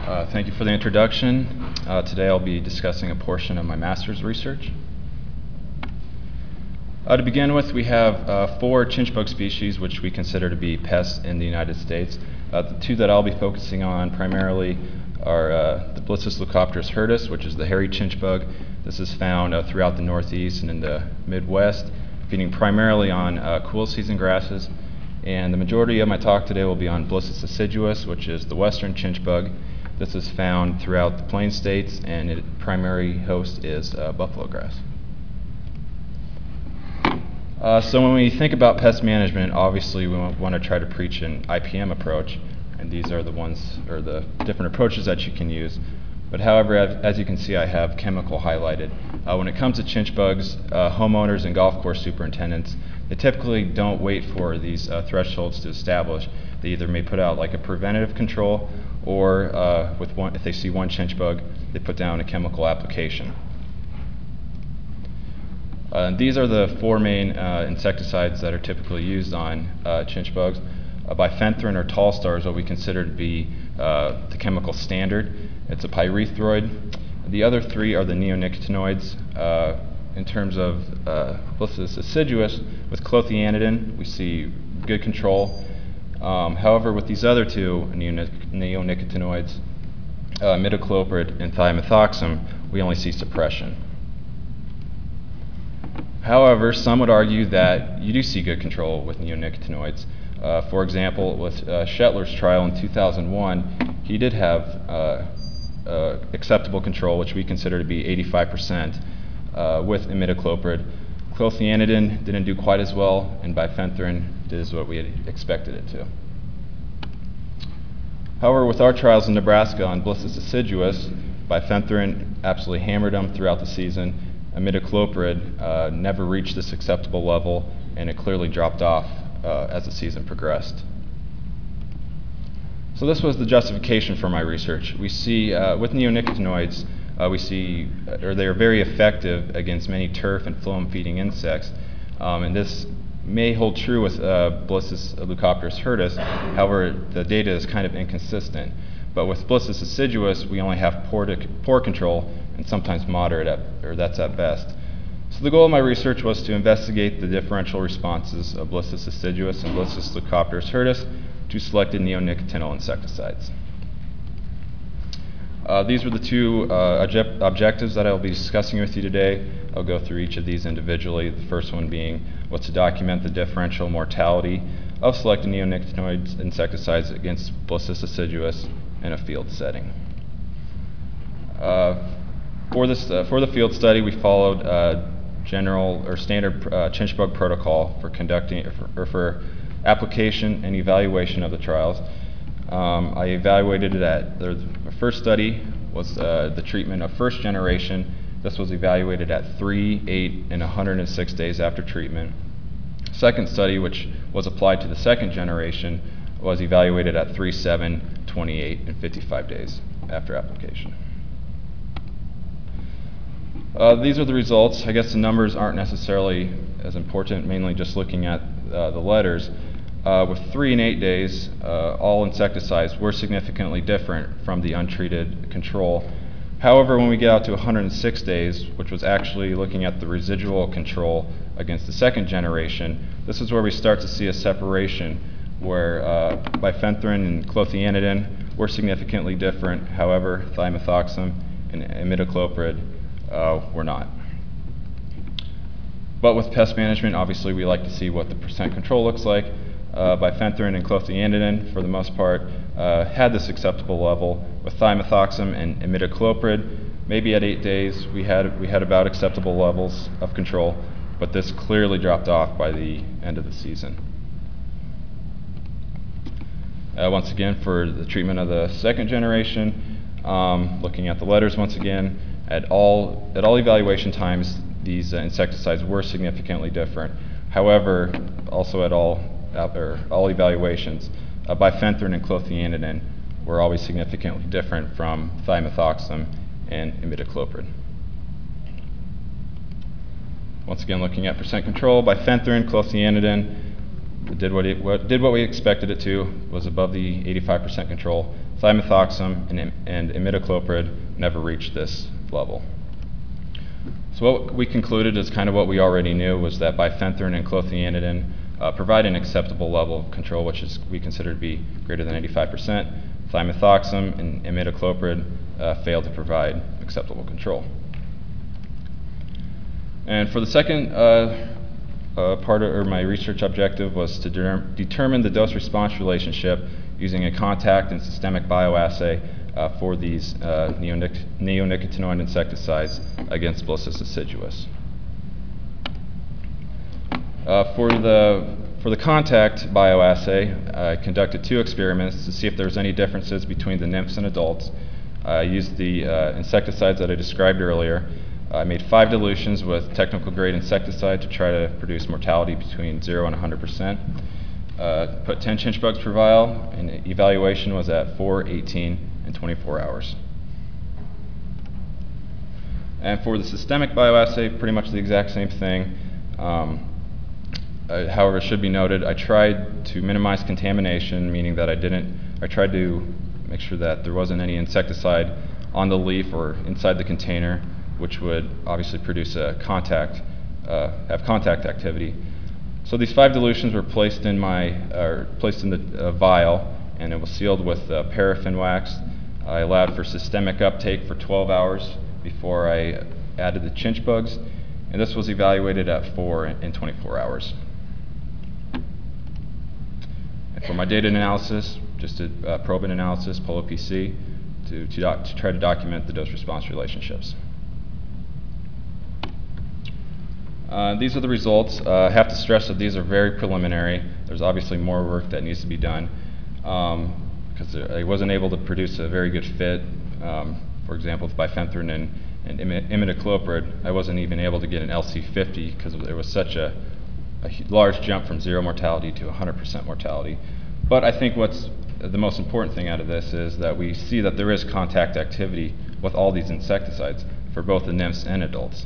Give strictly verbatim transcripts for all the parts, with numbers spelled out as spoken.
Uh, thank you for the introduction. Uh, today I'll be discussing a portion of my master's research. Uh, to begin with, we have uh, four chinch bug species which we consider to be pests in the United States. Uh, the two that I'll be focusing on primarily are uh, the Blissus leucopterus hirtus, which is the hairy chinch bug. This is found uh, throughout the Northeast and in the Midwest, feeding primarily on uh, cool season grasses. And the majority of my talk today will be on Blissus assiduus, which is the western chinch bug. This is found throughout the Plain States, and its primary host is uh, buffalo grass. Uh, so when we think about pest management, obviously we want to try to preach an I P M approach, and these are the ones, or the different approaches that you can use. But however, as you can see, I have chemical highlighted. Uh, when it comes to chinch bugs, uh, homeowners and golf course superintendents, they typically don't wait for these uh, thresholds to establish. They either may put out like a preventative control, or uh, with one, if they see one chinch bug, they put down a chemical application. Uh, these are the four main uh, insecticides that are typically used on uh, chinch bugs. Uh, bifenthrin or Tallstar is what we consider to be uh, the chemical standard. It's a pyrethroid. The other three are the neonicotinoids. Uh, in terms of uh, Blissus assiduus, with clothianidin, we see good control. Um, however, with these other two neonic neonicotinoids, uh, imidacloprid and thiamethoxam, we only see suppression. However, some would argue that you do see good control with neonicotinoids. Uh, for example, with uh, Shetler's trial in two thousand one, he did have uh, uh, acceptable control, which we consider to be eighty-five percent uh, with imidacloprid. Clothianidin didn't do quite as well, and bifenthrin did as what we had expected it to. However, with our trials in Nebraska on Blissus assiduus, bifenthrin absolutely hammered them throughout the season. Imidacloprid uh, never reached this acceptable level, and it clearly dropped off uh, as the season progressed. So this was the justification for my research. We see uh, with neonicotinoids, uh, we see, or they are very effective against many turf and phloem-feeding insects, um, and this may hold true with uh, Blissus leucopterus hirtus. However, the data is kind of inconsistent. But with Blissus assiduus, we only have poor, to, poor control and sometimes moderate, at, or that's at best. So the goal of my research was to investigate the differential responses of Blissus assiduus and Blissus leucopterus hirtus to selected neonicotinoid insecticides. Uh, these were the two uh, object objectives that I'll be discussing with you today. I'll go through each of these individually. The first one being was to document the differential mortality of selected neonicotinoid insecticides against Blissus assiduus in a field setting. Uh, for, this, uh, for the field study, we followed uh, general or standard uh, chinch bug protocol for conducting, or for, or for application and evaluation of the trials. Um, I evaluated it at, the first study was uh, the treatment of first generation. This was evaluated at three, eight, and one hundred six days after treatment. Second study, which was applied to the second generation, was evaluated at three, seven, twenty-eight, and fifty-five days after application. Uh, these are the results. I guess the numbers aren't necessarily as important, mainly just looking at uh, the letters. Uh, with three and eight days, uh, all insecticides were significantly different from the untreated control. However, when we get out to one hundred six days, which was actually looking at the residual control against the second generation, this is where we start to see a separation where uh, bifenthrin and clothianidin were significantly different. However, thiamethoxam and imidacloprid uh, were not. But with pest management, obviously we like to see what the percent control looks like. Uh, bifenthrin and clothianidin, for the most part, uh, had this acceptable level. With thiamethoxam and imidacloprid, maybe at eight days we had we had about acceptable levels of control, but this clearly dropped off by the end of the season. Uh, once again, for the treatment of the second generation, um, looking at the letters once again, at all at all evaluation times, these uh, insecticides were significantly different. However, also at all or all evaluations, uh, bifenthrin and clothianidin were always significantly different from thiamethoxam and imidacloprid. Once again, looking at percent control, bifenthrin, clothianidin did what, it, what, did what we expected it to, was above the eighty-five percent control. thiamethoxam and, and imidacloprid never reached this level. So what we concluded is kind of what we already knew, was that bifenthrin and clothianidin uh, provide an acceptable level of control, which is we consider to be greater than eighty-five percent. Thiamethoxam and imidacloprid uh, failed to provide acceptable control. And for the second uh, uh, part of or my research objective was to de determine the dose-response relationship using a contact and systemic bioassay uh, for these uh, neonic neonicotinoid insecticides against Blissus aciduus. Uh, for the for the contact bioassay, I conducted two experiments to see if there was any differences between the nymphs and adults. I used the uh, insecticides that I described earlier. I made five dilutions with technical grade insecticide to try to produce mortality between zero and one hundred percent. Uh, put ten chinch bugs per vial, and evaluation was at four, eighteen, and twenty-four hours. And for the systemic bioassay, pretty much the exact same thing. Um, uh, however, it should be noted, I tried to minimize contamination, meaning that I didn't, I tried to make sure that there wasn't any insecticide on the leaf or inside the container, which would obviously produce a contact, uh, have contact activity. So these five dilutions were placed in my, uh, placed in the uh, vial, and it was sealed with uh, paraffin wax. I allowed for systemic uptake for twelve hours before I added the chinch bugs, and this was evaluated at four and twenty-four hours. And for my data analysis, just a uh, probing analysis, POLO-P C, to, to, doc to try to document the dose-response relationships. Uh, these are the results. Uh, I have to stress that these are very preliminary. There's obviously more work that needs to be done um, because I wasn't able to produce a very good fit. Um, for example, with bifenthrin and, and imidacloprid, I wasn't even able to get an L C fifty because there was such a, a large jump from zero mortality to one hundred percent mortality. But I think what's the most important thing out of this is that we see that there is contact activity with all these insecticides for both the nymphs and adults.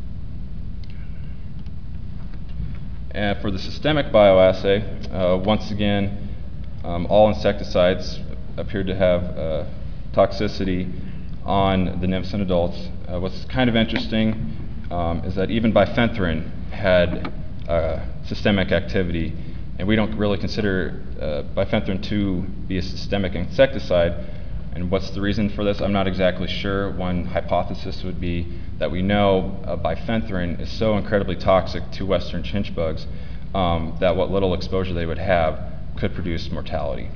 And for the systemic bioassay, uh, once again, um, all insecticides appeared to have uh, toxicity on the nymphs and adults. Uh, what's kind of interesting um, is that even bifenthrin had uh, systemic activity, and we don't really consider uh, bifenthrin to be a systemic insecticide. And what's the reason for this? I'm not exactly sure. One hypothesis would be that we know uh, bifenthrin is so incredibly toxic to western chinch bugs um, that what little exposure they would have could produce mortality.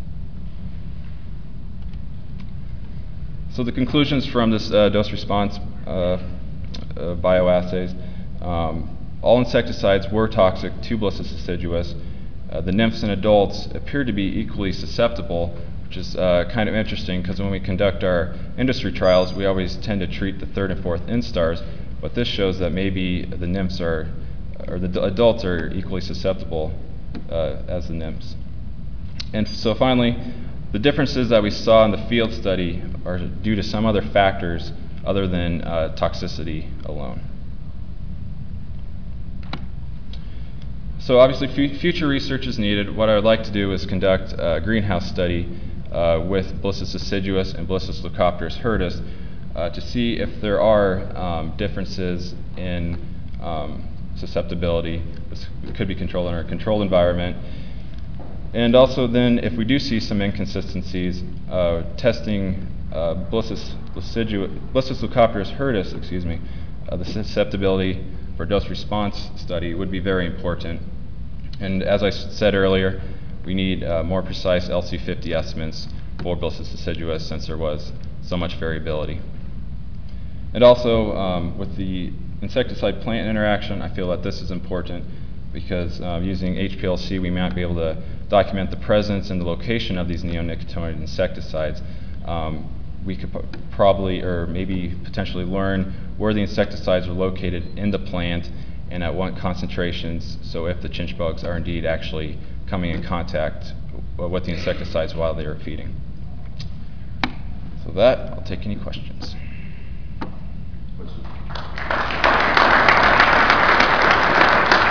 So the conclusions from this uh, dose response uh, uh, bioassays, um, all insecticides were toxic to Blissus aciduus. Uh, the nymphs and adults appeared to be equally susceptible, which is uh, kind of interesting because when we conduct our industry trials, we always tend to treat the third and fourth instars, but this shows that maybe the nymphs are, or the adults are equally susceptible uh, as the nymphs. And so finally, the differences that we saw in the field study are due to some other factors other than uh, toxicity alone. So obviously future research is needed. What I would like to do is conduct a greenhouse study uh, with Blissus aciduus and Blissus leucopterus hirtus uh, to see if there are um, differences in um, susceptibility. This could be controlled in a controlled environment. And also then, if we do see some inconsistencies, uh, testing uh, Blissus, Blissus leucopterus hirtus, excuse me, uh, the susceptibility for dose response study would be very important. And as I said earlier, we need uh, more precise L C fifty estimates for Blissus aciduus since there was so much variability. And also um, with the insecticide plant interaction, I feel that this is important because uh, using H P L C we might be able to document the presence and the location of these neonicotinoid insecticides. Um, we could probably or maybe potentially learn where the insecticides are located in the plant and at what concentrations, so if the chinch bugs are indeed actually coming in contact with the insecticides while they are feeding. So that, I'll take any questions.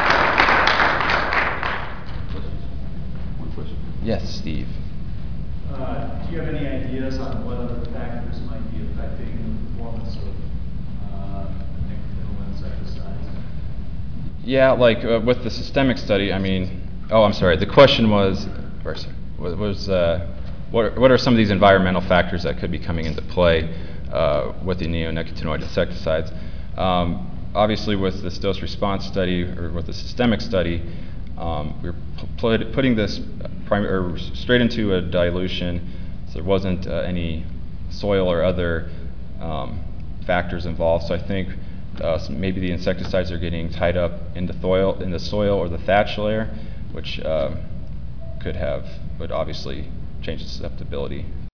One question. Yes, Steve. Uh, do you have any ideas on what other factors might be affecting the performance of uh, nicotinical insecticides? Yeah, like uh, with the systemic study, I mean, oh, I'm sorry. The question was, or, sorry, was uh, what, what are some of these environmental factors that could be coming into play uh, with the neonicotinoid insecticides? Um, obviously, with this dose response study or with the systemic study, um, we we're putting this prim or straight into a dilution, so there wasn't uh, any soil or other um, factors involved. So I think uh, maybe the insecticides are getting tied up in the soil, in the soil or the thatch layer, which um, could have, would obviously change the susceptibility